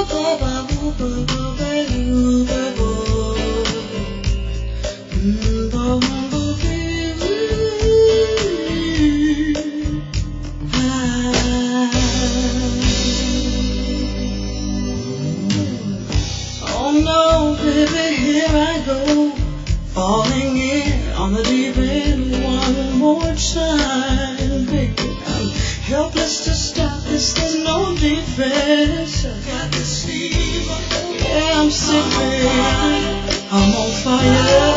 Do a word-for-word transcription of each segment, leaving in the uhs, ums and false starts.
Oh no, baby, here I go, falling in on the deep end one more time, baby. I'm helpless to stop this, there's no defense. Got this fever, yeah, I'm sick, baby. I'm on fire,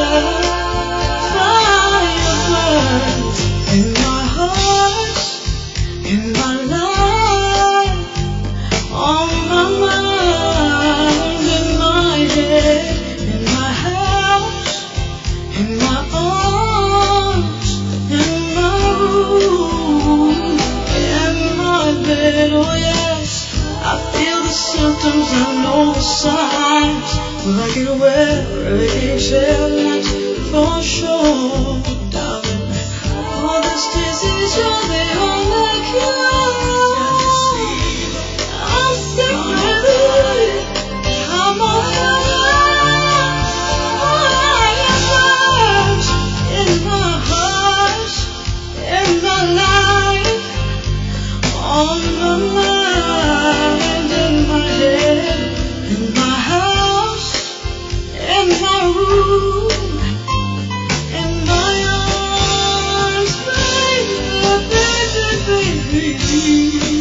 fire burns in my heart, in my life, on my mind, in my head, in my house, in my arms, in my room, in my bed. Oh yes, I feel the symptoms, I know the signs. Will I get well? I can't tell that for sure, darling. For this disease, you're the only cure. I'm sick, baby. I'm on fire. Fire burns in my heart, in my life, on my mind, in my head, in my house, in my room, in my arms, baby, baby, baby.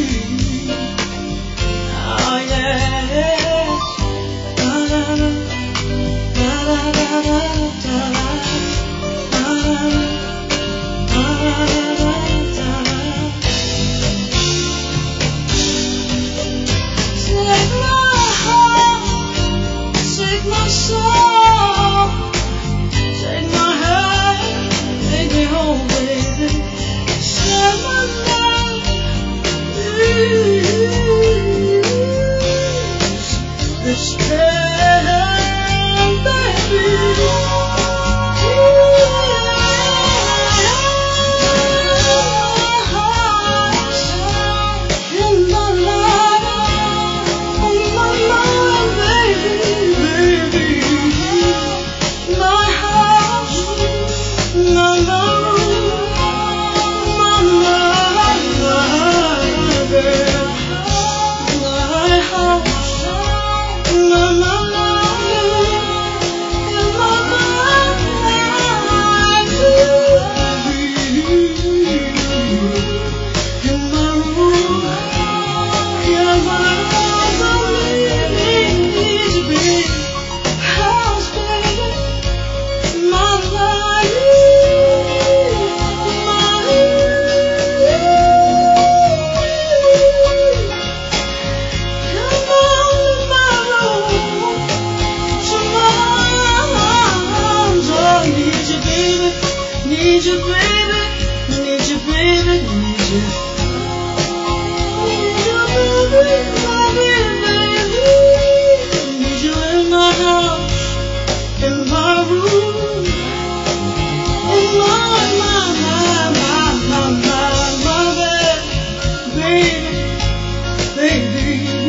Oh yes. Da-da-da, da-da-da-da, da-da-da-da-da-da-da-da. Take my heart, take my soul, take my hand, take me home, baby. Set my life loose. This pain, baby. In my life, on my mind, baby, baby. My house, my room, my life, my house, my life, in my mind, in my room, in my house, I need you, baby. House, baby. My life, my come on, my room, to my arms. Oh, I need you, baby, need you, baby, need you, baby, need you. Need you, baby, my baby, need you in my house, in my room, in my, my, my, my, my, my, my bed, baby, baby.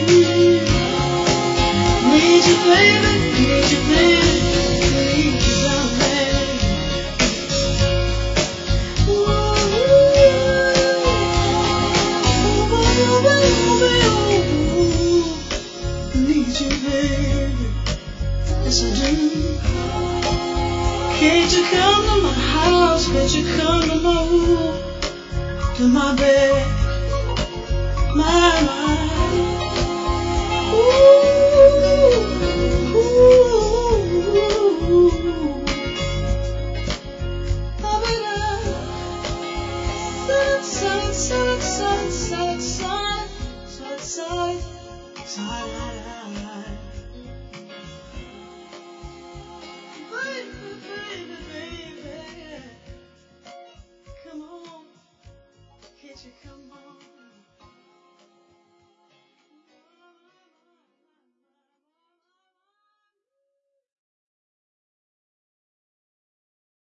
Need you, baby, need you, baby, need you, darling. Ooh, need you, baby, yes I do. Can't you come to my house? Can't you come to my room, to my bed, my mind? Ooh, ooh, ba-ba-da. Side, side, side, side, side, side, side, side, side.